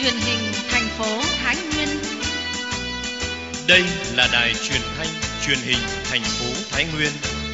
truyền hình thành phố Thái Nguyên. Đây là đài truyền thanh truyền hình thành phố Thái Nguyên.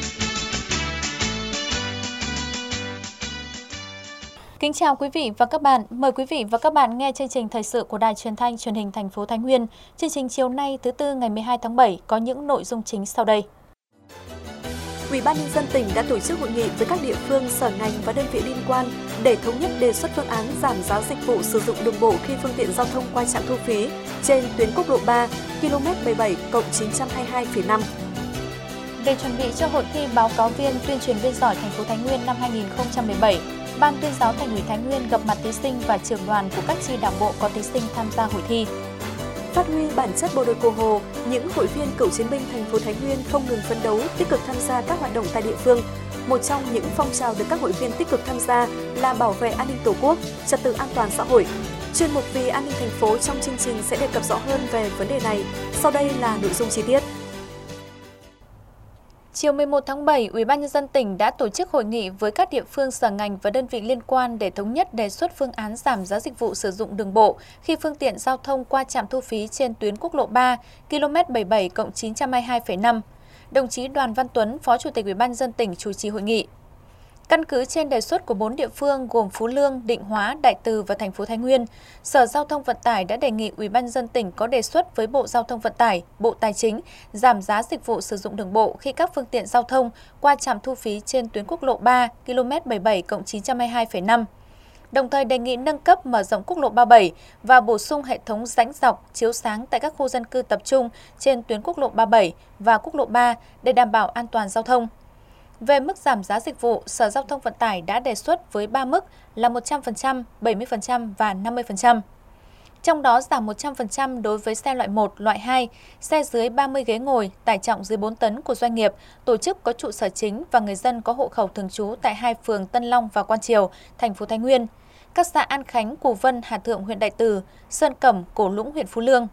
Kính chào quý vị và các bạn. Mời quý vị và các bạn nghe chương trình thời sự của đài truyền thanh truyền hình thành phố Thái Nguyên. Chương trình chiều nay thứ Tư ngày 12 tháng 7 có những nội dung chính sau đây. Ủy ban nhân dân tỉnh đã tổ chức hội nghị với các địa phương, sở ngành và đơn vị liên quan để thống nhất đề xuất phương án giảm giá dịch vụ sử dụng đường bộ khi phương tiện giao thông qua trạm thu phí trên tuyến quốc lộ 3, km 77+922,5. Để chuẩn bị cho hội thi báo cáo viên tuyên truyền viên giỏi thành phố Thái Nguyên năm 2017, Ban tuyên giáo Thành ủy Thái Nguyên gặp mặt thí sinh và trưởng đoàn của các chi đảng bộ có thí sinh tham gia hội thi. Phát huy bản chất bộ đội Cụ Hồ, những hội viên cựu chiến binh thành phố Thái Nguyên không ngừng phấn đấu, tích cực tham gia các hoạt động tại địa phương. Một trong những phong trào được các hội viên tích cực tham gia là bảo vệ an ninh Tổ quốc, trật tự an toàn xã hội. Chuyên mục Vì an ninh thành phố trong chương trình sẽ đề cập rõ hơn về vấn đề này. Sau đây là nội dung chi tiết. Chiều 11 tháng 7, Ủy ban nhân dân tỉnh đã tổ chức hội nghị với các địa phương, sở ngành và đơn vị liên quan để thống nhất đề xuất phương án giảm giá dịch vụ sử dụng đường bộ khi phương tiện giao thông qua trạm thu phí trên tuyến quốc lộ 3, km 77+922,5. Đồng chí Đoàn Văn Tuấn, Phó Chủ tịch Ủy ban nhân dân tỉnh chủ trì hội nghị. Căn cứ trên đề xuất của 4 địa phương gồm Phú Lương, Định Hóa, Đại Từ và thành phố Thái Nguyên, Sở Giao thông Vận tải đã đề nghị Ủy ban nhân dân tỉnh có đề xuất với Bộ Giao thông Vận tải, Bộ Tài chính giảm giá dịch vụ sử dụng đường bộ khi các phương tiện giao thông qua trạm thu phí trên tuyến quốc lộ 3, km 77+922,5. Đồng thời đề nghị nâng cấp mở rộng quốc lộ 37 và bổ sung hệ thống rãnh dọc chiếu sáng tại các khu dân cư tập trung trên tuyến quốc lộ 37 và quốc lộ 3 để đảm bảo an toàn giao thông. Về mức giảm giá dịch vụ, Sở Giao thông Vận tải đã đề xuất với 3 mức là 100%, 70% và 50%. Trong đó giảm 100% đối với xe loại 1, loại 2, xe dưới 30 ghế ngồi, tải trọng dưới 4 tấn của doanh nghiệp, tổ chức có trụ sở chính và người dân có hộ khẩu thường trú tại 2 phường Tân Long và Quan Triều, thành phố Thái Nguyên, các xã An Khánh, Cù Vân, Hà Thượng, huyện Đại Từ, Sơn Cẩm, Cổ Lũng, huyện Phú Lương.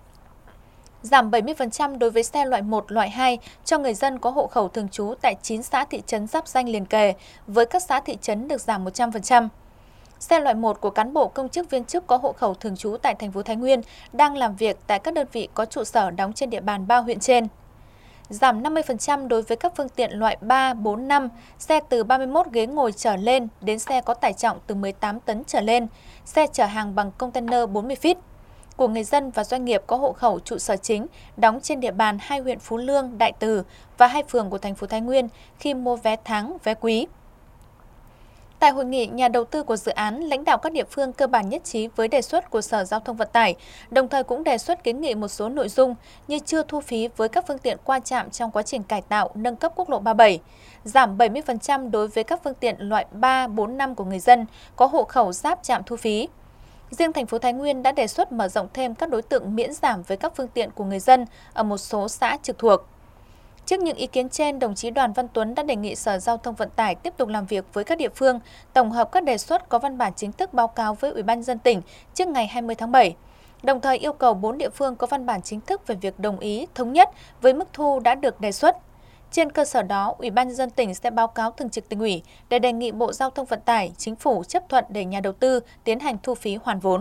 Giảm 70% đối với xe loại 1, loại 2 cho người dân có hộ khẩu thường trú tại 9 xã thị trấn giáp ranh liền kề, với các xã thị trấn được giảm 100%. Xe loại 1 của cán bộ công chức viên chức có hộ khẩu thường trú tại thành phố Thái Nguyên đang làm việc tại các đơn vị có trụ sở đóng trên địa bàn 3 huyện trên. Giảm 50% đối với các phương tiện loại 3, 4, 5, xe từ 31 ghế ngồi trở lên đến xe có tải trọng từ 18 tấn trở lên, xe chở hàng bằng container 40 feet. Của người dân và doanh nghiệp có hộ khẩu trụ sở chính đóng trên địa bàn 2 huyện Phú Lương, Đại Từ và 2 phường của thành phố Thái Nguyên khi mua vé tháng, vé quý. Tại hội nghị, nhà đầu tư của dự án, lãnh đạo các địa phương cơ bản nhất trí với đề xuất của Sở Giao thông Vận tải, đồng thời cũng đề xuất kiến nghị một số nội dung như chưa thu phí với các phương tiện qua trạm trong quá trình cải tạo, nâng cấp quốc lộ 37, giảm 70% đối với các phương tiện loại 3, 4, 5 của người dân có hộ khẩu giáp trạm thu phí. Riêng thành phố Thái Nguyên đã đề xuất mở rộng thêm các đối tượng miễn giảm với các phương tiện của người dân ở một số xã trực thuộc. Trước những ý kiến trên, đồng chí Đoàn Văn Tuấn đã đề nghị Sở Giao thông Vận tải tiếp tục làm việc với các địa phương, tổng hợp các đề xuất có văn bản chính thức báo cáo với Ủy ban nhân dân tỉnh trước ngày 20 tháng 7. Đồng thời yêu cầu 4 địa phương có văn bản chính thức về việc đồng ý, thống nhất với mức thu đã được đề xuất. Trên cơ sở đó, Ủy ban nhân dân tỉnh sẽ báo cáo Thường trực Tỉnh ủy để đề nghị Bộ Giao thông Vận tải, Chính phủ chấp thuận để nhà đầu tư tiến hành thu phí hoàn vốn.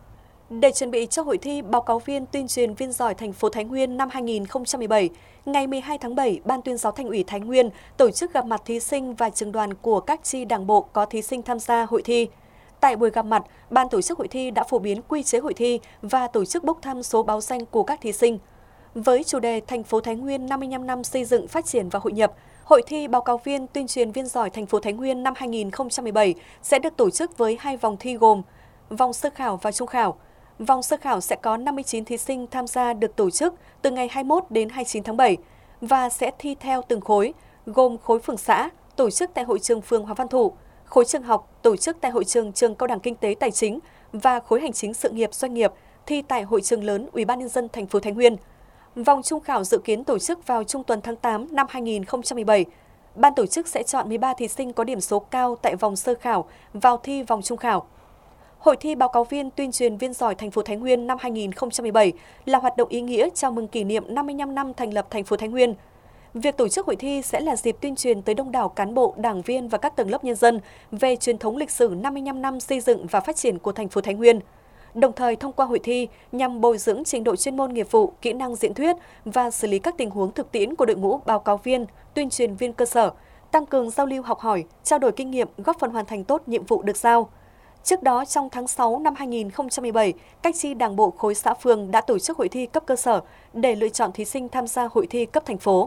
Để chuẩn bị cho hội thi báo cáo viên tuyên truyền viên giỏi thành phố Thái Nguyên năm 2017, ngày 12 tháng 7, Ban tuyên giáo Thành ủy Thái Nguyên tổ chức gặp mặt thí sinh và trưởng đoàn của các chi đảng bộ có thí sinh tham gia hội thi. Tại buổi gặp mặt, Ban tổ chức hội thi đã phổ biến quy chế hội thi và tổ chức bốc thăm số báo danh của các thí sinh. Với chủ đề Thành phố Thái Nguyên 55 năm xây dựng, phát triển và hội nhập, hội thi báo cáo viên tuyên truyền viên giỏi thành phố Thái Nguyên năm 2017 sẽ được tổ chức với 2 vòng thi gồm vòng sơ khảo và trung khảo. Vòng sơ khảo sẽ có 59 thí sinh tham gia được tổ chức từ ngày 21 đến 29 tháng 7 và sẽ thi theo từng khối, gồm khối phường xã, tổ chức tại hội trường phường Hoàng Văn Thụ, khối trường học, tổ chức tại hội trường Trường Cao đẳng Kinh tế Tài chính và khối hành chính sự nghiệp doanh nghiệp thi tại hội trường lớn Ủy ban nhân dân thành phố Thái Nguyên. Vòng trung khảo dự kiến tổ chức vào trung tuần tháng 8 năm 2017. Ban tổ chức sẽ chọn 13 thí sinh có điểm số cao tại vòng sơ khảo vào thi vòng trung khảo. Hội thi báo cáo viên tuyên truyền viên giỏi thành phố Thái Nguyên năm 2017 là hoạt động ý nghĩa chào mừng kỷ niệm 55 năm thành lập thành phố Thái Nguyên. Việc tổ chức hội thi sẽ là dịp tuyên truyền tới đông đảo cán bộ, đảng viên và các tầng lớp nhân dân về truyền thống lịch sử 55 năm xây dựng và phát triển của thành phố Thái Nguyên. đồng thời thông qua hội thi nhằm bồi dưỡng trình độ chuyên môn nghiệp vụ, kỹ năng diễn thuyết và xử lý các tình huống thực tiễn của đội ngũ báo cáo viên, tuyên truyền viên cơ sở, tăng cường giao lưu học hỏi, trao đổi kinh nghiệm, góp phần hoàn thành tốt nhiệm vụ được giao. Trước đó, trong tháng 6 năm 2017, các chi đảng bộ khối xã phường đã tổ chức hội thi cấp cơ sở để lựa chọn thí sinh tham gia hội thi cấp thành phố.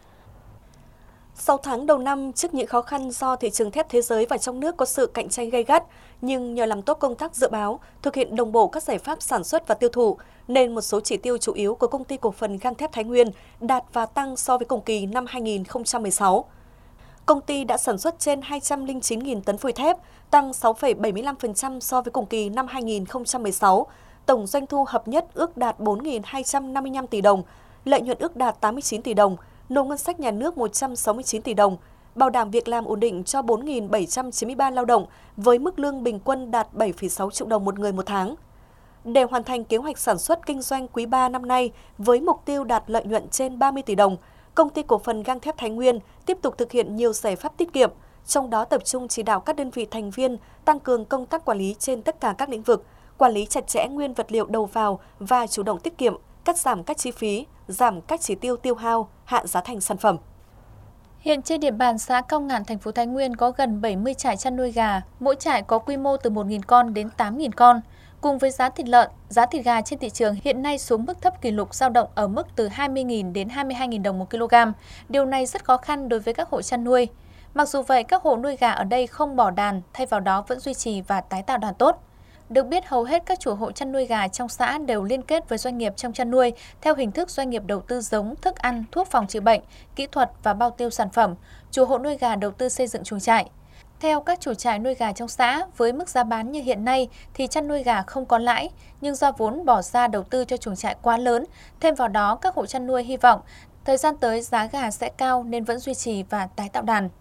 6 tháng đầu năm, trước những khó khăn do thị trường thép thế giới và trong nước có sự cạnh tranh gay gắt, nhưng nhờ làm tốt công tác dự báo, thực hiện đồng bộ các giải pháp sản xuất và tiêu thụ, nên một số chỉ tiêu chủ yếu của Công ty Cổ phần Gang thép Thái Nguyên đạt và tăng so với cùng kỳ năm 2016. Công ty đã sản xuất trên 209.000 tấn phôi thép, tăng 6,75% so với cùng kỳ năm 2016. Tổng doanh thu hợp nhất ước đạt 4.255 tỷ đồng, lợi nhuận ước đạt 89 tỷ đồng, nộp ngân sách nhà nước 169 tỷ đồng, bảo đảm việc làm ổn định cho 4.793 lao động với mức lương bình quân đạt 7,6 triệu đồng một người một tháng. Để hoàn thành kế hoạch sản xuất kinh doanh quý 3 năm nay với mục tiêu đạt lợi nhuận trên 30 tỷ đồng, Công ty Cổ phần Gang thép Thái Nguyên tiếp tục thực hiện nhiều giải pháp tiết kiệm, trong đó tập trung chỉ đạo các đơn vị thành viên tăng cường công tác quản lý trên tất cả các lĩnh vực, quản lý chặt chẽ nguyên vật liệu đầu vào và chủ động tiết kiệm, cắt giảm các chi phí, giảm các chỉ tiêu tiêu hao, hạ giá thành sản phẩm. Hiện trên địa bàn xã Cao Ngạn, thành phố Thái Nguyên có gần 70 trại chăn nuôi gà, mỗi trại có quy mô từ 1.000 con đến 8.000 con. Cùng với giá thịt lợn, giá thịt gà trên thị trường hiện nay xuống mức thấp kỷ lục dao động ở mức từ 20.000 đến 22.000 đồng một kg. Điều này rất khó khăn đối với các hộ chăn nuôi. Mặc dù vậy, các hộ nuôi gà ở đây không bỏ đàn, thay vào đó vẫn duy trì và tái tạo đàn tốt. Được biết, hầu hết các chủ hộ chăn nuôi gà trong xã đều liên kết với doanh nghiệp trong chăn nuôi theo hình thức doanh nghiệp đầu tư giống, thức ăn, thuốc phòng trừ bệnh, kỹ thuật và bao tiêu sản phẩm. Chủ hộ nuôi gà đầu tư xây dựng chuồng trại. Theo các chủ trại nuôi gà trong xã, với mức giá bán như hiện nay thì chăn nuôi gà không có lãi, nhưng do vốn bỏ ra đầu tư cho chuồng trại quá lớn, thêm vào đó các hộ chăn nuôi hy vọng thời gian tới giá gà sẽ cao nên vẫn duy trì và tái tạo đàn.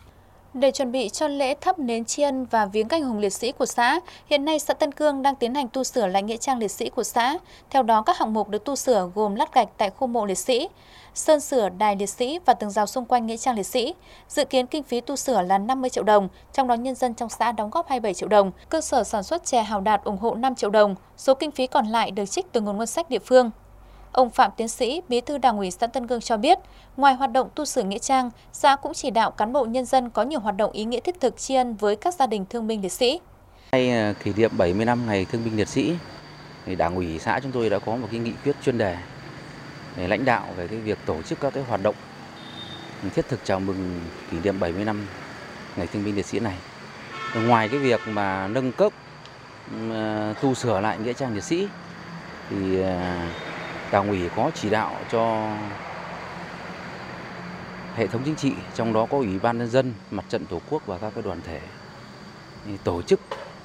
Để chuẩn bị cho lễ thắp nến tri ân và viếng anh hùng liệt sĩ của xã, hiện nay xã Tân Cương đang tiến hành tu sửa lại nghĩa trang liệt sĩ của xã. Theo đó, các hạng mục được tu sửa gồm lát gạch tại khu mộ liệt sĩ, sơn sửa đài liệt sĩ và tường rào xung quanh nghĩa trang liệt sĩ. Dự kiến kinh phí tu sửa là 50 triệu đồng, trong đó nhân dân trong xã đóng góp 27 triệu đồng. Cơ sở sản xuất chè Hào Đạt ủng hộ 5 triệu đồng, số kinh phí còn lại được trích từ nguồn ngân sách địa phương. Ông Phạm Tiến Sĩ, Bí thư Đảng ủy xã Tân Cương cho biết, ngoài hoạt động tu sửa nghĩa trang, xã cũng chỉ đạo cán bộ nhân dân có nhiều hoạt động ý nghĩa thiết thực tri ân với các gia đình thương binh liệt sĩ. Nay kỷ niệm 70 năm ngày thương binh liệt sĩ, thì Đảng ủy xã chúng tôi đã có một cái nghị quyết chuyên đề để lãnh đạo về cái việc tổ chức các cái hoạt động thiết thực chào mừng kỷ niệm 70 năm ngày thương binh liệt sĩ này. Ngoài cái việc mà nâng cấp tu sửa lại nghĩa trang liệt sĩ thì Đảng ủy có chỉ đạo cho hệ thống chính trị, trong đó có Ủy ban nhân dân, Mặt trận Tổ quốc và các cái đoàn thể tổ chức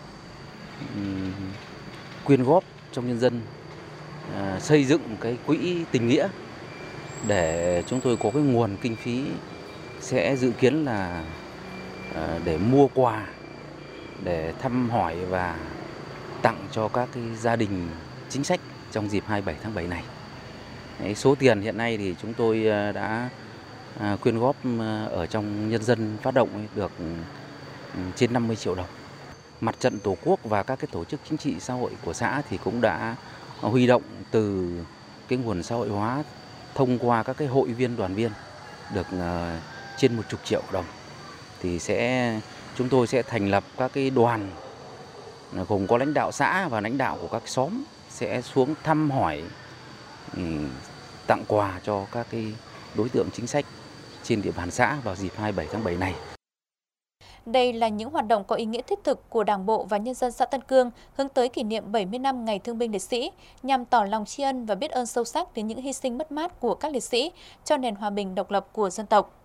quyên góp trong nhân dân, xây dựng cái quỹ tình nghĩa để chúng tôi có cái nguồn kinh phí sẽ dự kiến là để mua quà, để thăm hỏi và tặng cho các cái gia đình chính sách trong dịp 27 tháng 7 này. Số tiền hiện nay thì chúng tôi đã quyên góp ở trong nhân dân phát động được trên 50 triệu đồng. Mặt trận Tổ quốc và các cái tổ chức chính trị xã hội của xã thì cũng đã huy động từ cái nguồn xã hội hóa thông qua các cái hội viên đoàn viên được trên 10 triệu đồng. Thì chúng tôi sẽ thành lập các cái đoàn gồm có lãnh đạo xã và lãnh đạo của các xóm sẽ xuống thăm hỏi, tặng quà cho các cái đối tượng chính sách trên địa bàn xã vào dịp 27 tháng 7 này. Đây là những hoạt động có ý nghĩa thiết thực của Đảng bộ và nhân dân xã Tân Cương hướng tới kỷ niệm 70 năm ngày thương binh liệt sĩ, nhằm tỏ lòng tri ân và biết ơn sâu sắc đến những hy sinh mất mát của các liệt sĩ cho nền hòa bình độc lập của dân tộc.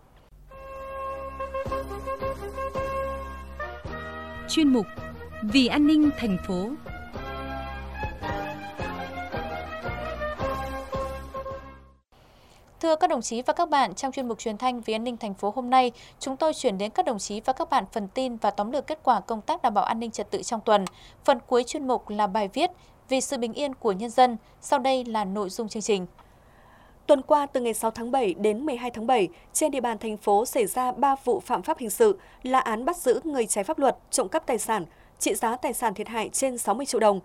Chuyên mục Vì an ninh thành phố. Thưa các đồng chí và các bạn, trong chuyên mục truyền thanh Vì an ninh thành phố hôm nay, chúng tôi chuyển đến các đồng chí và các bạn phần tin và tóm lược kết quả công tác đảm bảo an ninh trật tự trong tuần. Phần cuối chuyên mục là bài viết Vì sự bình yên của nhân dân. Sau đây là nội dung chương trình. Tuần qua, từ ngày 6 tháng 7 đến 12 tháng 7, trên địa bàn thành phố xảy ra 3 vụ phạm pháp hình sự là án bắt giữ người trái pháp luật, trộm cắp tài sản, trị giá tài sản thiệt hại trên 60 triệu đồng.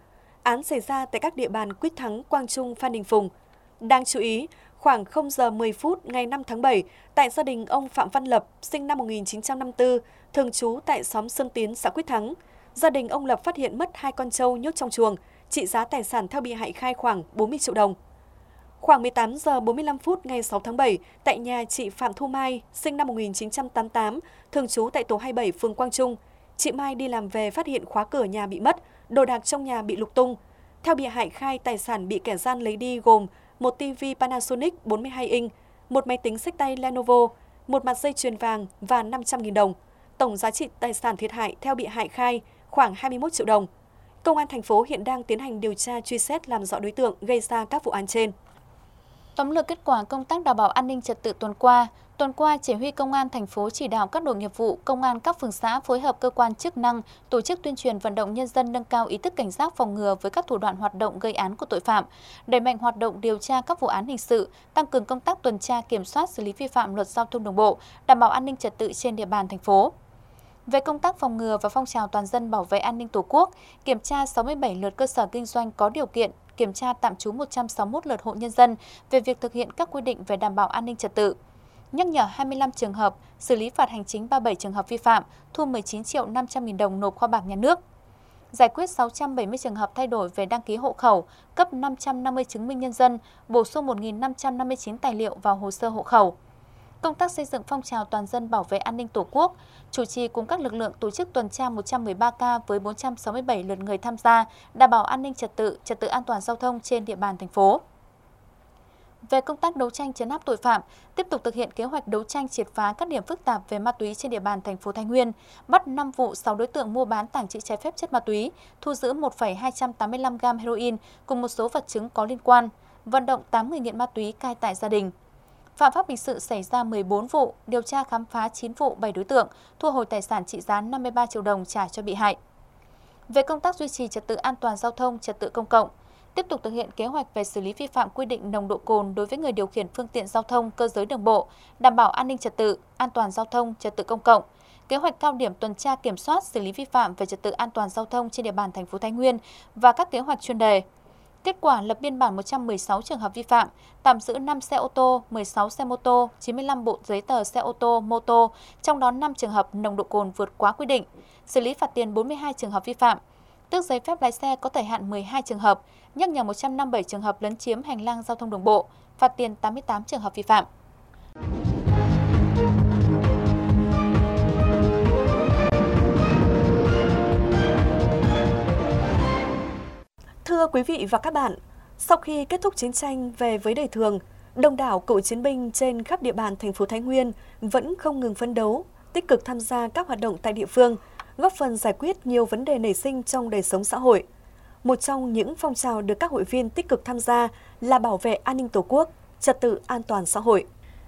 Án xảy ra tại các địa bàn Quyết Thắng, Quang Trung, Phan Đình Phùng. Đáng chú ý, khoảng 0 giờ 10 phút ngày 5 tháng 7, tại gia đình ông Phạm Văn Lập, sinh năm 1954, thường trú tại xóm Xuân Tiến, xã Quyết Thắng, gia đình ông Lập phát hiện mất 2 con trâu nhốt trong chuồng, trị giá tài sản theo bị hại khai khoảng 40 triệu đồng. Khoảng 18 giờ 45 phút ngày 6 tháng 7, tại nhà chị Phạm Thu Mai, sinh năm 1988, thường trú tại tổ 27 phường Quang Trung, chị Mai đi làm về phát hiện khóa cửa nhà bị mất, đồ đạc trong nhà bị lục tung. Theo bị hại khai, tài sản bị kẻ gian lấy đi gồm một TV Panasonic 42 inch, một máy tính xách tay Lenovo, một mặt dây chuyền vàng và 500.000 đồng. Tổng giá trị tài sản thiệt hại theo bị hại khai khoảng 21 triệu đồng. Công an thành phố hiện đang tiến hành điều tra truy xét làm rõ đối tượng gây ra các vụ án trên. Tóm lược kết quả công tác đảm bảo an ninh trật tự tuần qua, chỉ huy Công an thành phố chỉ đạo các đội nghiệp vụ, công an các phường xã phối hợp cơ quan chức năng tổ chức tuyên truyền vận động nhân dân nâng cao ý thức cảnh giác phòng ngừa với các thủ đoạn hoạt động gây án của tội phạm, đẩy mạnh hoạt động điều tra các vụ án hình sự, tăng cường công tác tuần tra kiểm soát xử lý vi phạm luật giao thông đường bộ, đảm bảo an ninh trật tự trên địa bàn thành phố. Về công tác phòng ngừa và phong trào toàn dân bảo vệ an ninh Tổ quốc, kiểm tra 67 lượt cơ sở kinh doanh có điều kiện, kiểm tra tạm trú 161 lượt hộ nhân dân về việc thực hiện các quy định về đảm bảo an ninh trật tự. Nhắc nhở 25 trường hợp, xử lý phạt hành chính 37 trường hợp vi phạm, thu 19 triệu 500 nghìn đồng nộp kho bạc nhà nước. Giải quyết 670 trường hợp thay đổi về đăng ký hộ khẩu, cấp 550 chứng minh nhân dân, bổ sung 1.559 tài liệu vào hồ sơ hộ khẩu. Công tác xây dựng phong trào toàn dân bảo vệ an ninh Tổ quốc, chủ trì cùng các lực lượng tổ chức tuần tra 113 ca với 467 lượt người tham gia, đảm bảo an ninh trật tự an toàn giao thông trên địa bàn thành phố. Về công tác đấu tranh trấn áp tội phạm, tiếp tục thực hiện kế hoạch đấu tranh triệt phá các điểm phức tạp về ma túy trên địa bàn thành phố Thái Nguyên, bắt 5 vụ 6 đối tượng mua bán tàng trữ trái phép chất ma túy, thu giữ 1,285 gam heroin cùng một số vật chứng có liên quan, vận động 8 người nghiện ma túy cai tại gia đình. Phạm pháp hình sự xảy ra 14 vụ, điều tra khám phá 9 vụ 7 đối tượng, thu hồi tài sản trị giá 53 triệu đồng trả cho bị hại. Về công tác duy trì trật tự an toàn giao thông, trật tự công cộng, tiếp tục thực hiện kế hoạch về xử lý vi phạm quy định nồng độ cồn đối với người điều khiển phương tiện giao thông cơ giới đường bộ, đảm bảo an ninh trật tự, an toàn giao thông, trật tự công cộng. Kế hoạch cao điểm tuần tra kiểm soát xử lý vi phạm về trật tự an toàn giao thông trên địa bàn thành phố Thái Nguyên và các kế hoạch chuyên đề. Kết quả lập biên bản 116 trường hợp vi phạm, tạm giữ 5 xe ô tô, 16 xe mô tô, 95 bộ giấy tờ xe ô tô, mô tô, trong đó 5 trường hợp nồng độ cồn vượt quá quy định, xử lý phạt tiền 42 trường hợp vi phạm, tước giấy phép lái xe có thời hạn 12 trường hợp, nhắc nhở 157 trường hợp lấn chiếm hành lang giao thông đường bộ, phạt tiền 88 trường hợp vi phạm. Thưa quý vị và các bạn, sau khi kết thúc chiến tranh về với đời thường, đông đảo cựu chiến binh trên khắp địa bàn thành phố Thái Nguyên vẫn không ngừng phấn đấu, tích cực tham gia các hoạt động tại địa phương, góp phần giải quyết nhiều vấn đề nảy sinh trong đời sống xã hội. Một trong những phong trào được các hội viên tích cực tham gia là bảo vệ an ninh Tổ quốc, trật tự an toàn xã hội.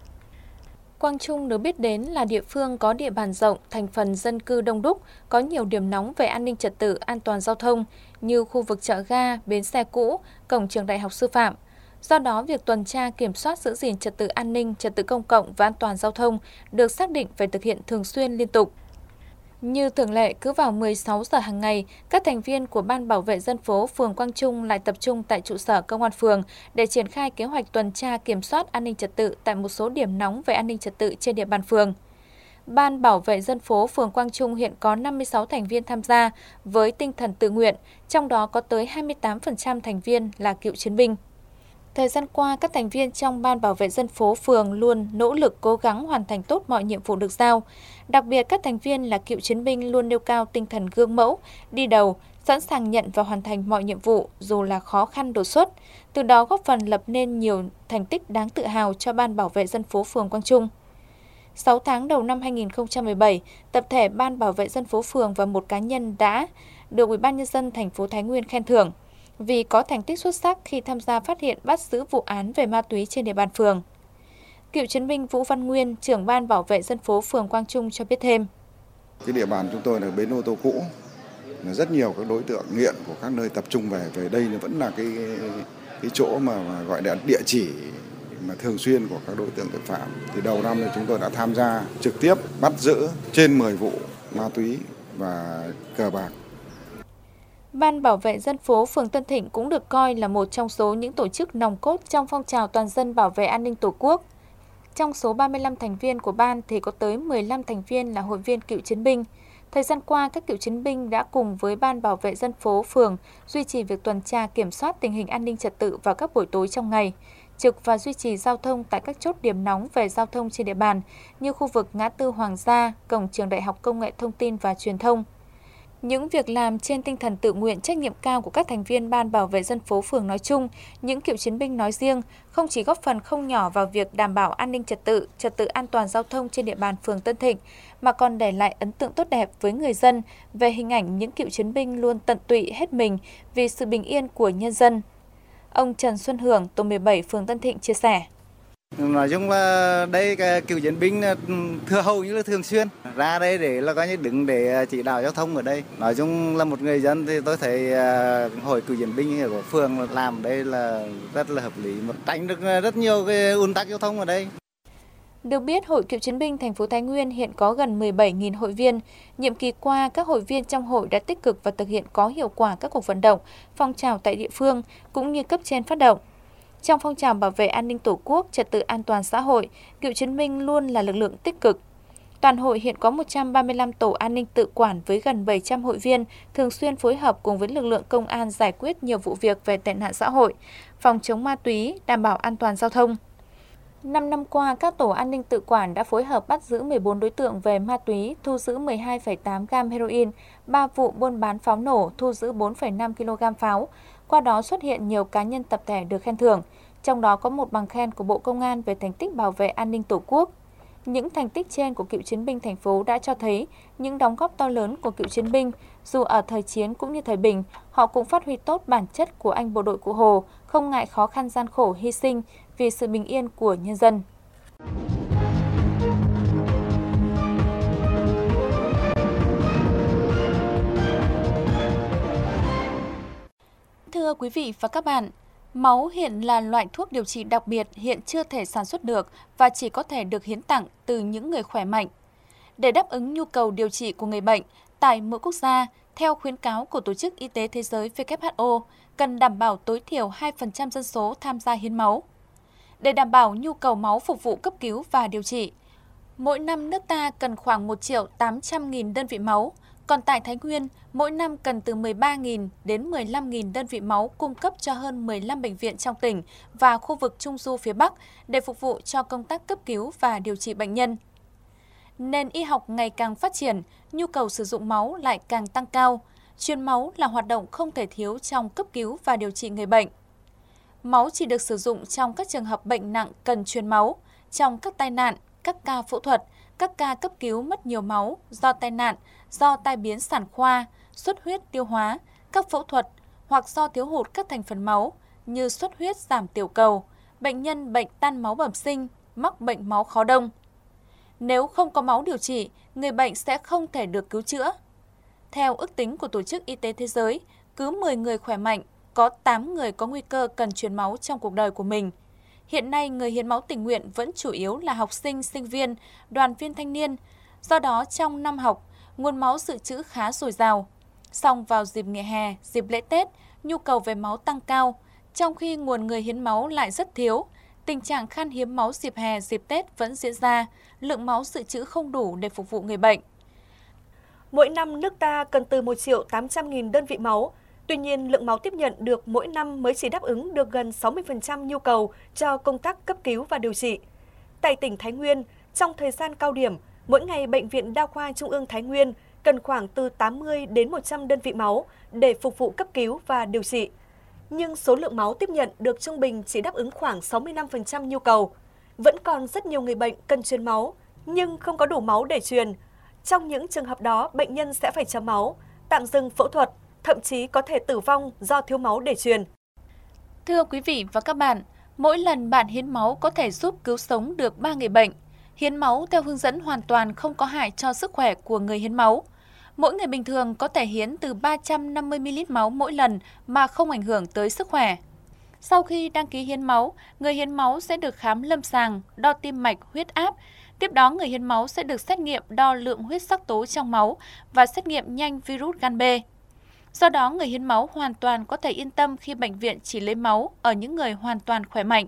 Quang Trung được biết đến là địa phương có địa bàn rộng, thành phần dân cư đông đúc, có nhiều điểm nóng về an ninh trật tự, an toàn giao thông như khu vực chợ ga, bến xe cũ, cổng trường đại học sư phạm. Do đó, việc tuần tra kiểm soát giữ gìn trật tự an ninh, trật tự công cộng và an toàn giao thông được xác định phải thực hiện thường xuyên liên tục. Như thường lệ, cứ vào 16 giờ hàng ngày, các thành viên của Ban Bảo vệ Dân phố phường Quang Trung lại tập trung tại trụ sở công an phường để triển khai kế hoạch tuần tra kiểm soát an ninh trật tự tại một số điểm nóng về an ninh trật tự trên địa bàn phường. Ban Bảo vệ Dân phố phường Quang Trung hiện có 56 thành viên tham gia với tinh thần tự nguyện, trong đó có tới 28% thành viên là cựu chiến binh. Thời gian qua, các thành viên trong Ban Bảo vệ Dân phố phường luôn nỗ lực cố gắng hoàn thành tốt mọi nhiệm vụ được giao. Đặc biệt, các thành viên là cựu chiến binh luôn nêu cao tinh thần gương mẫu, đi đầu, sẵn sàng nhận và hoàn thành mọi nhiệm vụ dù là khó khăn đột xuất, từ đó góp phần lập nên nhiều thành tích đáng tự hào cho Ban Bảo vệ Dân phố phường Quang Trung. 6 tháng đầu năm 2017, tập thể Ban Bảo vệ Dân phố phường và một cá nhân đã được Ủy ban nhân dân thành phố Thái Nguyên khen thưởng vì có thành tích xuất sắc khi tham gia phát hiện bắt giữ vụ án về ma túy trên địa bàn phường. Cựu chiến binh Vũ Văn Nguyên, trưởng Ban Bảo vệ Dân phố phường Quang Trung cho biết thêm. Cái địa bàn chúng tôi là bến ô tô cũ, là rất nhiều các đối tượng nghiện của các nơi tập trung về đây vẫn là cái chỗ mà gọi là địa chỉ mà thường xuyên của các đối tượng tội phạm. Thì đầu năm thì chúng tôi đã tham gia trực tiếp bắt giữ trên 10 vụ ma túy và cờ bạc. Ban bảo vệ dân phố phường Tân Thịnh cũng được coi là một trong số những tổ chức nòng cốt trong phong trào toàn dân bảo vệ an ninh Tổ quốc. Trong số 35 thành viên của ban thì có tới 15 thành viên là hội viên cựu chiến binh. Thời gian qua, các cựu chiến binh đã cùng với Ban bảo vệ dân phố phường duy trì việc tuần tra kiểm soát tình hình an ninh trật tự vào các buổi tối trong ngày, trực và duy trì giao thông tại các chốt điểm nóng về giao thông trên địa bàn như khu vực ngã tư Hoàng Gia, cổng trường Đại học Công nghệ Thông tin và Truyền thông. Những việc làm trên tinh thần tự nguyện trách nhiệm cao của các thành viên Ban bảo vệ dân phố phường nói chung, những cựu chiến binh nói riêng không chỉ góp phần không nhỏ vào việc đảm bảo an ninh trật tự an toàn giao thông trên địa bàn phường Tân Thịnh, mà còn để lại ấn tượng tốt đẹp với người dân về hình ảnh những cựu chiến binh luôn tận tụy hết mình vì sự bình yên của nhân dân. Ông Trần Xuân Hưởng, tổ 17 phường Tân Thịnh chia sẻ. Nói chung là đây cựu chiến binh hầu như là thường xuyên ra đây để là coi như đứng để chỉ đạo giao thông ở đây. Nói chung là một người dân thì tôi thấy hội cựu chiến binh của phường làm đây là rất là hợp lý, tránh được rất nhiều cái ùn tắc giao thông ở đây. Được biết, Hội Cựu chiến binh thành phố Thái Nguyên hiện có gần 17.000 hội viên. Nhiệm kỳ qua, các hội viên trong hội đã tích cực và thực hiện có hiệu quả các cuộc vận động, phong trào tại địa phương cũng như cấp trên phát động. Trong phong trào bảo vệ an ninh Tổ quốc, trật tự an toàn xã hội, cựu chiến binh luôn là lực lượng tích cực. Toàn hội hiện có 135 tổ an ninh tự quản với gần 700 hội viên, thường xuyên phối hợp cùng với lực lượng công an giải quyết nhiều vụ việc về tệ nạn xã hội, phòng chống ma túy, đảm bảo an toàn giao thông. 5 năm qua, các tổ an ninh tự quản đã phối hợp bắt giữ 14 đối tượng về ma túy, thu giữ 12,8 gam heroin, 3 vụ buôn bán pháo nổ, thu giữ 4,5 kg pháo. Qua đó xuất hiện nhiều cá nhân tập thể được khen thưởng, trong đó có một bằng khen của Bộ Công an về thành tích bảo vệ an ninh Tổ quốc. Những thành tích trên của cựu chiến binh thành phố đã cho thấy những đóng góp to lớn của cựu chiến binh, dù ở thời chiến cũng như thời bình, họ cũng phát huy tốt bản chất của anh bộ đội Cụ Hồ, không ngại khó khăn gian khổ hy sinh vì sự bình yên của nhân dân. Thưa quý vị và các bạn, máu hiện là loại thuốc điều trị đặc biệt hiện chưa thể sản xuất được và chỉ có thể được hiến tặng từ những người khỏe mạnh. Để đáp ứng nhu cầu điều trị của người bệnh, tại mỗi quốc gia, theo khuyến cáo của Tổ chức Y tế Thế giới WHO, cần đảm bảo tối thiểu 2% dân số tham gia hiến máu. Để đảm bảo nhu cầu máu phục vụ cấp cứu và điều trị, mỗi năm nước ta cần khoảng 1.800.000 đơn vị máu, còn tại Thái Nguyên, mỗi năm cần từ 13.000 đến 15.000 đơn vị máu cung cấp cho hơn 15 bệnh viện trong tỉnh và khu vực Trung Du phía Bắc để phục vụ cho công tác cấp cứu và điều trị bệnh nhân. Nền y học ngày càng phát triển, nhu cầu sử dụng máu lại càng tăng cao. Truyền máu là hoạt động không thể thiếu trong cấp cứu và điều trị người bệnh. Máu chỉ được sử dụng trong các trường hợp bệnh nặng cần truyền máu, trong các tai nạn, các ca phẫu thuật, các ca cấp cứu mất nhiều máu do tai nạn, do tai biến sản khoa, xuất huyết tiêu hóa, các phẫu thuật hoặc do thiếu hụt các thành phần máu như xuất huyết giảm tiểu cầu, bệnh nhân bệnh tan máu bẩm sinh, mắc bệnh máu khó đông. Nếu không có máu điều trị, người bệnh sẽ không thể được cứu chữa. Theo ước tính của Tổ chức Y tế Thế giới, cứ 10 người khỏe mạnh, có 8 người có nguy cơ cần truyền máu trong cuộc đời của mình. Hiện nay, người hiến máu tình nguyện vẫn chủ yếu là học sinh, sinh viên, đoàn viên thanh niên. Do đó, trong năm học, nguồn máu dự trữ khá dồi dào. Song vào dịp nghỉ hè, dịp lễ Tết, nhu cầu về máu tăng cao, trong khi nguồn người hiến máu lại rất thiếu. Tình trạng khan hiếm máu dịp hè, dịp Tết vẫn diễn ra, lượng máu dự trữ không đủ để phục vụ người bệnh. Mỗi năm, nước ta cần từ 1.800.000 đơn vị máu. Tuy nhiên, lượng máu tiếp nhận được mỗi năm mới chỉ đáp ứng được gần 60% nhu cầu cho công tác cấp cứu và điều trị. Tại tỉnh Thái Nguyên, trong thời gian cao điểm, mỗi ngày Bệnh viện Đa khoa Trung ương Thái Nguyên cần khoảng từ 80 đến 100 đơn vị máu để phục vụ cấp cứu và điều trị. Nhưng số lượng máu tiếp nhận được trung bình chỉ đáp ứng khoảng 65% nhu cầu. Vẫn còn rất nhiều người bệnh cần truyền máu, nhưng không có đủ máu để truyền. Trong những trường hợp đó, bệnh nhân sẽ phải chấm máu, tạm dừng phẫu thuật, thậm chí có thể tử vong do thiếu máu để truyền. Thưa quý vị và các bạn, mỗi lần bạn hiến máu có thể giúp cứu sống được 3 người bệnh. Hiến máu theo hướng dẫn hoàn toàn không có hại cho sức khỏe của người hiến máu. Mỗi người bình thường có thể hiến từ 350ml máu mỗi lần mà không ảnh hưởng tới sức khỏe. Sau khi đăng ký hiến máu, người hiến máu sẽ được khám lâm sàng, đo tim mạch, huyết áp. Tiếp đó, người hiến máu sẽ được xét nghiệm đo lượng huyết sắc tố trong máu và xét nghiệm nhanh virus gan B. Do đó, người hiến máu hoàn toàn có thể yên tâm khi bệnh viện chỉ lấy máu ở những người hoàn toàn khỏe mạnh.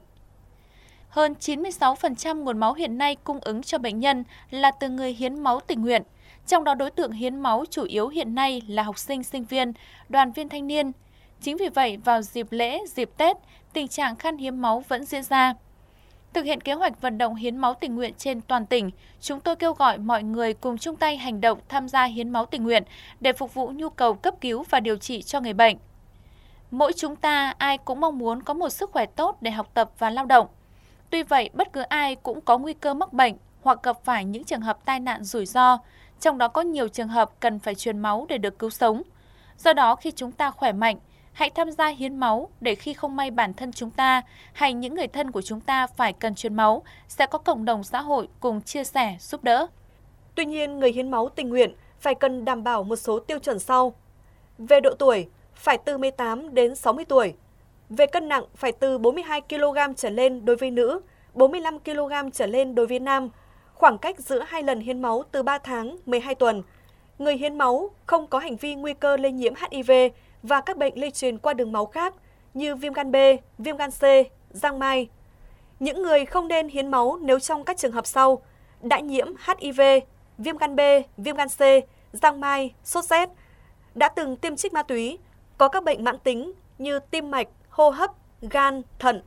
Hơn 96% nguồn máu hiện nay cung ứng cho bệnh nhân là từ người hiến máu tình nguyện. Trong đó đối tượng hiến máu chủ yếu hiện nay là học sinh, sinh viên, đoàn viên thanh niên. Chính vì vậy, vào dịp lễ, dịp Tết, tình trạng khan hiếm máu vẫn diễn ra. Thực hiện kế hoạch vận động hiến máu tình nguyện trên toàn tỉnh, chúng tôi kêu gọi mọi người cùng chung tay hành động tham gia hiến máu tình nguyện để phục vụ nhu cầu cấp cứu và điều trị cho người bệnh. Mỗi chúng ta ai cũng mong muốn có một sức khỏe tốt để học tập và lao động. Tuy vậy, bất cứ ai cũng có nguy cơ mắc bệnh hoặc gặp phải những trường hợp tai nạn rủi ro, trong đó có nhiều trường hợp cần phải truyền máu để được cứu sống. Do đó, khi chúng ta khỏe mạnh, hãy tham gia hiến máu để khi không may bản thân chúng ta hay những người thân của chúng ta phải cần truyền máu, sẽ có cộng đồng xã hội cùng chia sẻ, giúp đỡ. Tuy nhiên, người hiến máu tình nguyện phải cần đảm bảo một số tiêu chuẩn sau. Về độ tuổi, phải từ 18 đến 60 tuổi. Về cân nặng, phải từ 42 kg trở lên đối với nữ, 45 kg trở lên đối với nam. Khoảng cách giữa 2 lần hiến máu từ 3 tháng, 12 tuần. Người hiến máu không có hành vi nguy cơ lây nhiễm HIV và các bệnh lây truyền qua đường máu khác như viêm gan B, viêm gan C, giang mai. Những người không nên hiến máu nếu trong các trường hợp sau: đã nhiễm HIV, viêm gan B, viêm gan C, giang mai, sốt rét, đã từng tiêm trích ma túy, có các bệnh mãn tính như tim mạch, hô hấp, gan, thận.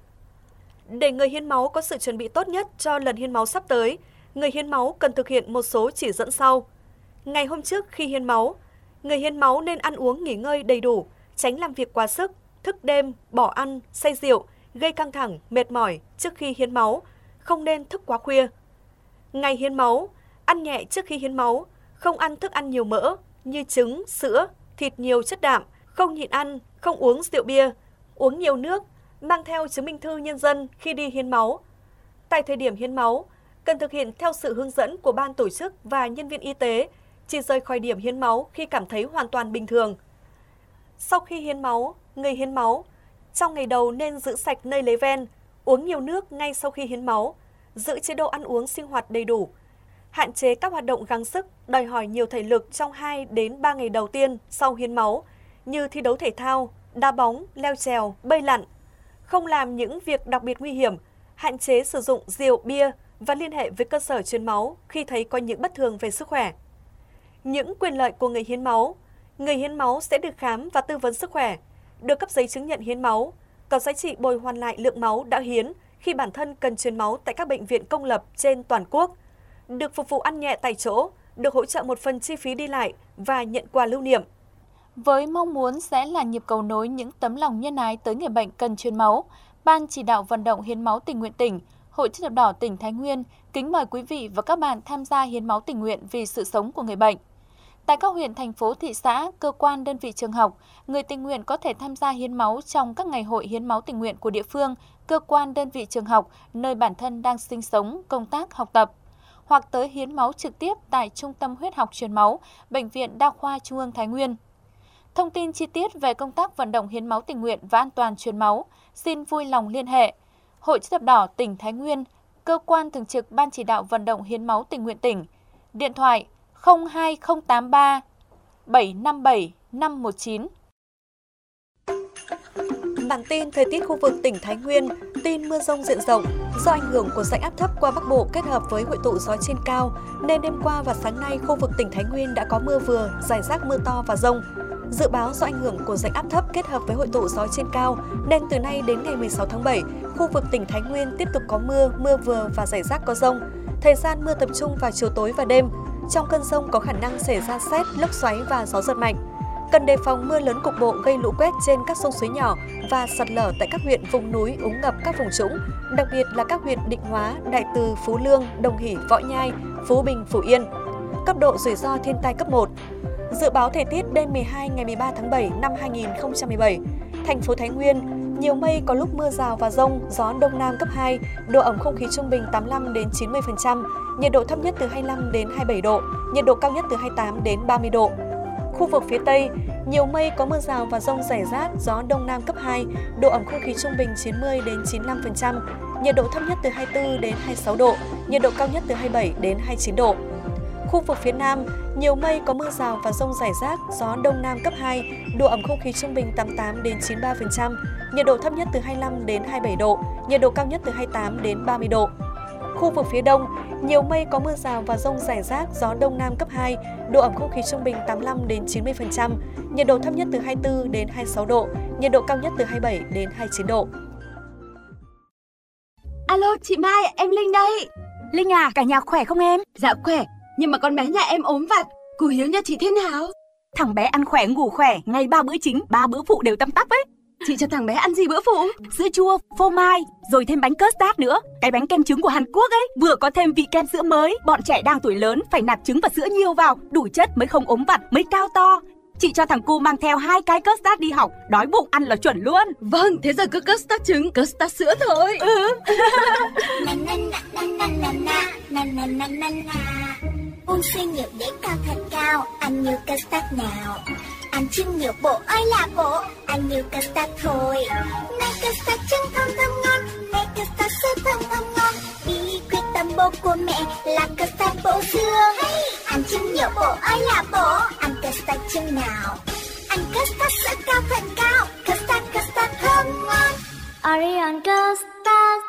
Để người hiến máu có sự chuẩn bị tốt nhất cho lần hiến máu sắp tới, người hiến máu cần thực hiện một số chỉ dẫn sau. Ngày hôm trước khi hiến máu, người hiến máu nên ăn uống nghỉ ngơi đầy đủ, tránh làm việc quá sức, thức đêm, bỏ ăn, say rượu, gây căng thẳng, mệt mỏi trước khi hiến máu, không nên thức quá khuya. Ngày hiến máu, ăn nhẹ trước khi hiến máu, không ăn thức ăn nhiều mỡ như trứng, sữa, thịt nhiều chất đạm, không nhịn ăn, không uống rượu bia, uống nhiều nước, mang theo chứng minh thư nhân dân khi đi hiến máu. Tại thời điểm hiến máu, cần thực hiện theo sự hướng dẫn của ban tổ chức và nhân viên y tế, chỉ rời khỏi điểm hiến máu khi cảm thấy hoàn toàn bình thường. Sau khi hiến máu, người hiến máu trong ngày đầu nên giữ sạch nơi lấy ven, uống nhiều nước ngay sau khi hiến máu, giữ chế độ ăn uống sinh hoạt đầy đủ, hạn chế các hoạt động gắng sức đòi hỏi nhiều thể lực trong 2 đến 3 ngày đầu tiên sau hiến máu như thi đấu thể thao, đá bóng, leo trèo, bơi lặn, không làm những việc đặc biệt nguy hiểm, hạn chế sử dụng rượu, bia và liên hệ với cơ sở truyền máu khi thấy có những bất thường về sức khỏe. Những quyền lợi của người hiến máu sẽ được khám và tư vấn sức khỏe, được cấp giấy chứng nhận hiến máu, có giá trị bồi hoàn lại lượng máu đã hiến khi bản thân cần truyền máu tại các bệnh viện công lập trên toàn quốc, được phục vụ ăn nhẹ tại chỗ, được hỗ trợ một phần chi phí đi lại và nhận quà lưu niệm. Với mong muốn sẽ là nhịp cầu nối những tấm lòng nhân ái tới người bệnh cần truyền máu, Ban chỉ đạo vận động hiến máu tình nguyện tỉnh, Hội Chữ thập đỏ tỉnh Thái Nguyên kính mời quý vị và các bạn tham gia hiến máu tình nguyện vì sự sống của người bệnh. Tại các huyện, thành phố, thị xã, cơ quan, đơn vị, trường học, người tình nguyện có thể tham gia hiến máu trong các ngày hội hiến máu tình nguyện của địa phương, cơ quan, đơn vị, trường học, nơi bản thân đang sinh sống, công tác, học tập, hoặc tới hiến máu trực tiếp tại Trung tâm Huyết học Truyền máu, Bệnh viện Đa khoa Trung ương Thái Nguyên. Thông tin chi tiết về công tác vận động hiến máu tình nguyện và an toàn truyền máu, xin vui lòng liên hệ Hội Chữ thập đỏ tỉnh Thái Nguyên, cơ quan thường trực Ban chỉ đạo vận động hiến máu tình nguyện tỉnh, điện thoại 02083 757 519. Bản tin thời tiết khu vực tỉnh Thái Nguyên, tin mưa rông diện rộng. Do ảnh hưởng của rãnh áp thấp qua Bắc Bộ kết hợp với hội tụ gió trên cao, nên đêm qua và sáng nay khu vực tỉnh Thái Nguyên đã có mưa vừa, rải rác mưa to và dông. Dự báo do ảnh hưởng của rãnh áp thấp kết hợp với hội tụ gió trên cao, nên từ nay đến ngày 16 tháng 7, khu vực tỉnh Thái Nguyên tiếp tục có mưa, mưa vừa và rải rác có dông. Thời gian mưa tập trung vào chiều tối và đêm. Trong cơn dông có khả năng xảy ra sét, lốc xoáy và gió giật mạnh. Cần đề phòng mưa lớn cục bộ gây lũ quét trên các sông suối nhỏ và sạt lở tại các huyện vùng núi úng ngập các vùng trũng, đặc biệt là các huyện Định Hóa, Đại Từ, Phú Lương, Đồng Hỷ, Võ Nhai, Phú Bình, Phú Yên. Cấp độ rủi ro thiên tai cấp 1. Dự báo thời tiết đêm 12 ngày 13 tháng 7 năm 2017. Thành phố Thái Nguyên, nhiều mây, có lúc mưa rào và dông, gió đông nam cấp 2, độ ẩm không khí trung bình 85 đến 90%, nhiệt độ thấp nhất từ 25 đến 27 độ, nhiệt độ cao nhất từ 28 đến 30 độ. Khu vực phía Tây, nhiều mây, có mưa rào và dông rải rác, gió đông nam cấp 2, độ ẩm không khí trung bình 90 đến 95%, nhiệt độ thấp nhất từ 24 đến 26 độ, nhiệt độ cao nhất từ 27 đến 29 độ. Khu vực phía Nam, nhiều mây có mưa rào và dông rải rác, gió Đông Nam cấp 2, độ ẩm không khí trung bình 88 đến 93%, nhiệt độ thấp nhất từ 25 đến 27 độ, nhiệt độ cao nhất từ 28 đến 30 độ. Khu vực phía Đông, nhiều mây có mưa rào và dông rải rác, gió Đông Nam cấp 2, độ ẩm không khí trung bình 85 đến 90%, nhiệt độ thấp nhất từ 24 đến 26 độ, nhiệt độ cao nhất từ 27 đến 29 độ. Alo, chị Mai, em Linh đây. Linh à, cả nhà khỏe không em? Dạ khỏe, nhưng mà con bé nhà em ốm vặt. Cô Hiếu nhà chị thế nào? Thằng bé ăn khỏe, ngủ khỏe, ngày 3 bữa chính, 3 bữa phụ đều tăm tắp ấy. Chị cho thằng bé ăn gì bữa phụ? Sữa chua, phô mai, rồi thêm bánh custard nữa. Cái bánh kem trứng của Hàn Quốc ấy, vừa có thêm vị kem sữa mới. Bọn trẻ đang tuổi lớn phải nạp trứng và sữa nhiều vào, đủ chất mới không ốm vặt, mới cao to. Chị cho thằng cu mang theo 2 cái custard đi học, đói bụng ăn là chuẩn luôn. Vâng, thế giờ cứ custard trứng, custard sữa thôi. Uống xuyên nhiều để cao thật cao, ăn nhiều custard nào. Ăn trứng nhiều bộ ơi là bộ, ăn nhiều custard thôi. Này custard trứng thơm thơm ngon, này custard sữa thơm thơm ngon. Bí quyết tâm bột của mẹ là custard bổ dương. Hey, ăn trứng nhiều bộ ơi là bộ, ăn custard trứng nào. Ăn custard sữa cao thật cao, custard thơm ngon. Orion custard.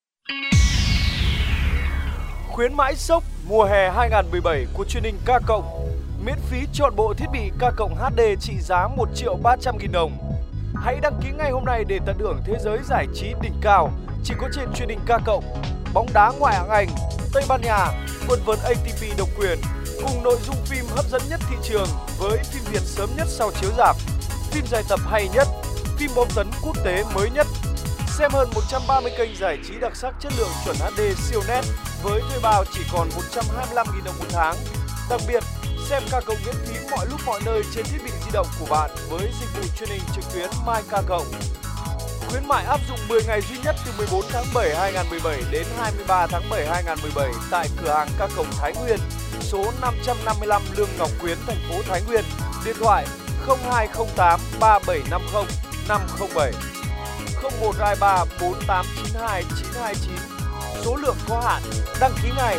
Khuyến mãi sốc mùa hè 2017 của truyền hình K+, miễn phí chọn bộ thiết bị K+ HD trị giá 1.300.000 đồng. Hãy đăng ký ngay hôm nay để tận hưởng thế giới giải trí đỉnh cao chỉ có trên truyền hình K+. Bóng đá ngoại hạng Anh, Tây Ban Nha, quần vợt ATP độc quyền cùng nội dung phim hấp dẫn nhất thị trường với phim Việt sớm nhất sau chiếu rạp, phim dài tập hay nhất, phim bom tấn quốc tế mới nhất. Xem hơn 130 kênh giải trí đặc sắc chất lượng chuẩn HD siêu nét với thuê bao chỉ còn 125.000 đồng một tháng. Đặc biệt, xem K+ miễn phí mọi lúc mọi nơi trên thiết bị di động của bạn với dịch vụ truyền hình trực tuyến My K+. Khuyến mại áp dụng 10 ngày duy nhất từ 14 tháng 7 2017 đến 23 tháng 7 2017 tại cửa hàng K+ Thái Nguyên, số 555 Lương Ngọc Quyến, thành phố Thái Nguyên. Điện thoại 0208 3750 507. 0123 4892 929. Số lượng có hạn, đăng ký ngay.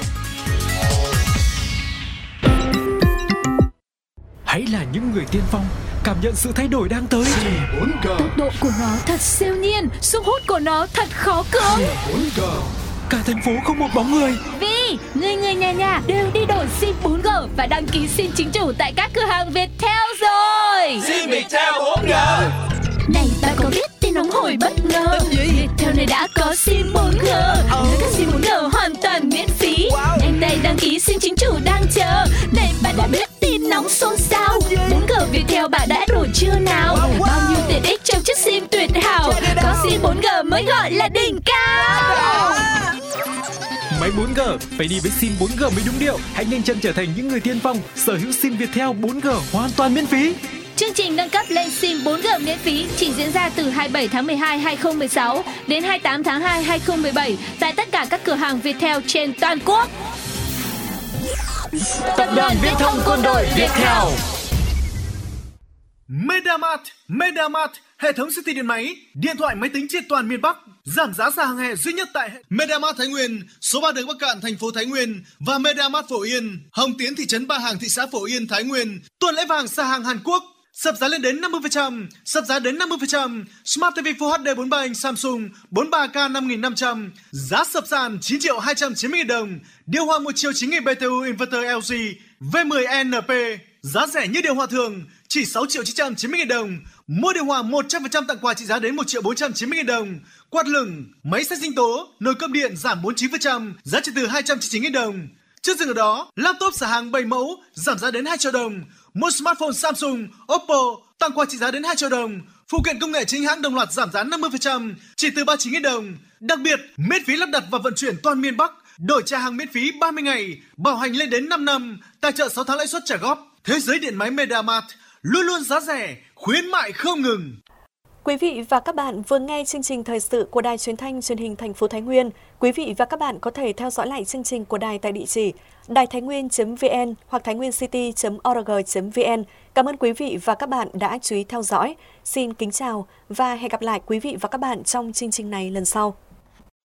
Hãy là những người tiên phong, cảm nhận sự thay đổi đang tới. Tốc độ của nó thật siêu nhiên, sức hút của nó thật khó cưỡng. Cả thành phố không một bóng người. Vì người nhà đều đi đổi SIM 4G và đăng ký SIM chính chủ tại các cửa hàng Viettel rồi. SIM Viettel 4G. Này bạn có biết tin nóng hổi bất ngờ, Viettel này đã có SIM 4G. Các SIM 4G hoàn toàn miễn phí. Nhanh tay đăng ký SIM chính chủ đang chờ. Này bạn đã biết tin nóng xôn xao, 4G Viettel bạn đã đổi chưa nào? Bao nhiêu tiện ích trong chiếc SIM tuyệt hảo. Có SIM 4G mới gọi là đỉnh cao. Máy 4G phải đi với SIM 4G mới đúng điệu. Hãy nhanh chân trở thành những người tiên phong, sở hữu SIM Viettel 4G hoàn toàn miễn phí. Chương trình nâng cấp lên SIM 4G miễn phí chỉ diễn ra từ 27 tháng 12 2016 đến 28 tháng 2 2017 tại tất cả các cửa hàng Viettel trên toàn quốc. Tập đoàn Viễn thông Quân đội Viettel. Medamart, hệ thống siêu thị điện máy, điện thoại, máy tính trên toàn miền Bắc, giảm giá sàn hàng hè duy nhất tại Medamart Thái Nguyên, số 3 đường Bắc Cạn, thành phố Thái Nguyên và Medamart Phổ Yên, Hồng Tiến, thị trấn Ba Hàng, thị xã Phổ Yên, Thái Nguyên. Tuần lễ vàng sàn hàng Hàn Quốc, sập giá lên đến 50%, sập giá đến 50%. Smart TV Full HD 43 inch Samsung 43K 5.500, giá sập sàn 9.290.000 đồng. Điều hòa 1 triệu 9.000 BTU inverter LG V10NP, giá rẻ như điều hòa thường, chỉ 6.990.000 đồng. Mua điều hòa 100% tặng quà trị giá đến 1.490.000 đồng. Quạt lửng, máy xay sinh tố, nồi cơm điện giảm 49%, giá chỉ từ 299.000 đồng. Chưa dừng ở đó, laptop xả hàng 7 mẫu giảm giá đến 2 triệu đồng. Mua smartphone Samsung, Oppo tặng quà trị giá đến 2 triệu đồng. Phụ kiện công nghệ chính hãng đồng loạt giảm giá 50%, chỉ từ 39.000 đồng. Đặc biệt, miễn phí lắp đặt và vận chuyển toàn miền Bắc. Đổi trả hàng miễn phí 30 ngày, bảo hành lên đến 5 năm. Tài trợ 6 tháng lãi suất trả góp. Thế giới điện máy Medamart, luôn luôn giá rẻ, khuyến mại không ngừng. Quý vị và các bạn vừa nghe chương trình thời sự của Đài Truyền thanh Truyền hình thành phố Thái Nguyên. Quý vị và các bạn có thể theo dõi lại chương trình của đài tại địa chỉ đàitháinnguyên.vn hoặc thainwiencity.org.vn. Cảm ơn quý vị và các bạn đã chú ý theo dõi. Xin kính chào và hẹn gặp lại quý vị và các bạn trong chương trình này lần sau.